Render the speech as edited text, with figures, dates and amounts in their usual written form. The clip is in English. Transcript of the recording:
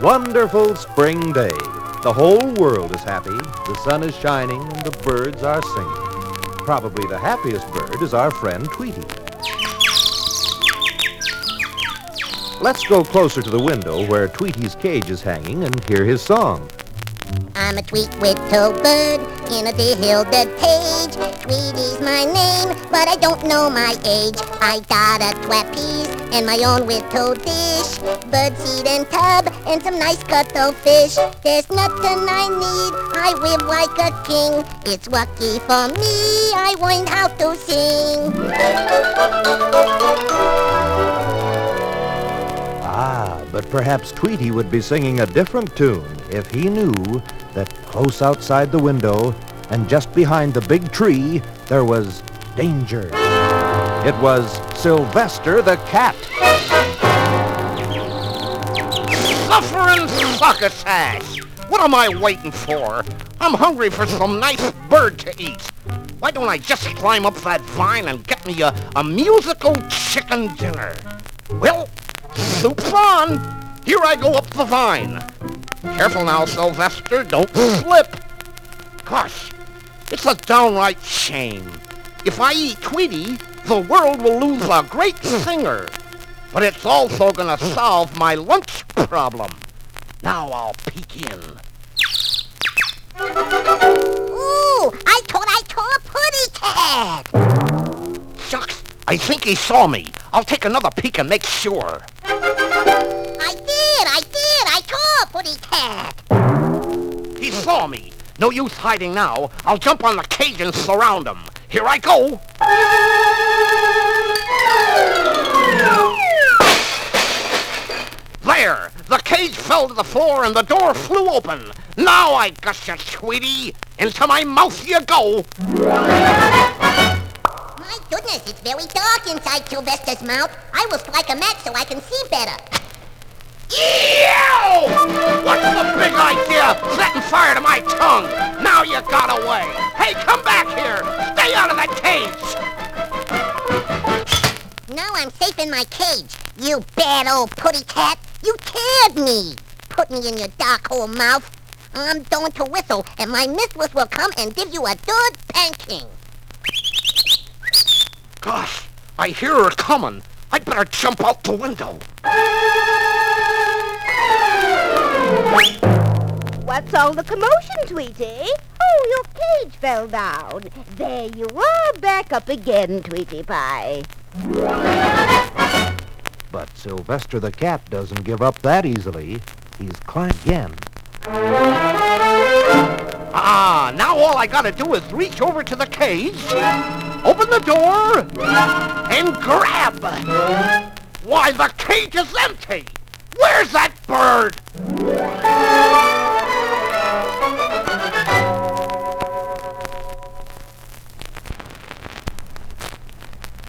wonderful spring day. The whole world is happy, the sun is shining, and the birds are singing. Probably the happiest bird is our friend Tweety. Let's go closer to the window where Tweety's cage is hanging and hear his song. I'm a tweet-whittle bird in a gilded cage. Tweety's my name, but I don't know my age. I got a trapeze and my own whittle dish, birdseed and tub and some nice cuttlefish. There's nothing I need, I live like a king. It's lucky for me, I learned how to sing. But perhaps Tweety would be singing a different tune if he knew that close outside the window and just behind the big tree there was danger. It was Sylvester the cat. Suffering succotash! What am I waiting for? I'm hungry for some nice bird to eat. Why don't I just climb up that vine and get me a musical chicken dinner? Well, soup's on! Here I go up the vine. Careful now, Sylvester, don't slip. Gosh, it's a downright shame. If I eat Tweety, the world will lose a great singer. But it's also gonna solve my lunch problem. Now I'll peek in. Ooh, I thought I saw a putty cat! Shucks, I think he saw me. I'll take another peek and make sure. I saw a putty cat! He saw me. No use hiding now. I'll jump on the cage and surround him. Here I go. There! The cage fell to the floor and the door flew open. Now I got you, Tweety. Into my mouth you go. My goodness, it's very dark inside Sylvester's mouth. I will strike a match so I can see better. Ew! What's the big idea? Setting fire to my tongue. Now you got away. Hey, come back here. Stay out of that cage. Now I'm safe in my cage. You bad old putty cat. You scared me. Put me in your dark hole mouth. I'm going to whistle, and my mistress will come and give you a good panking. Gosh, I hear her coming. I'd better jump out the window. What's all the commotion, Tweety? Oh, your cage fell down. There you are, back up again, Tweety Pie. But Sylvester the cat doesn't give up that easily. He's climbed again. Now all I gotta do is reach over to the cage, open the door, and grab. Why, the cage is empty. Where's that bird?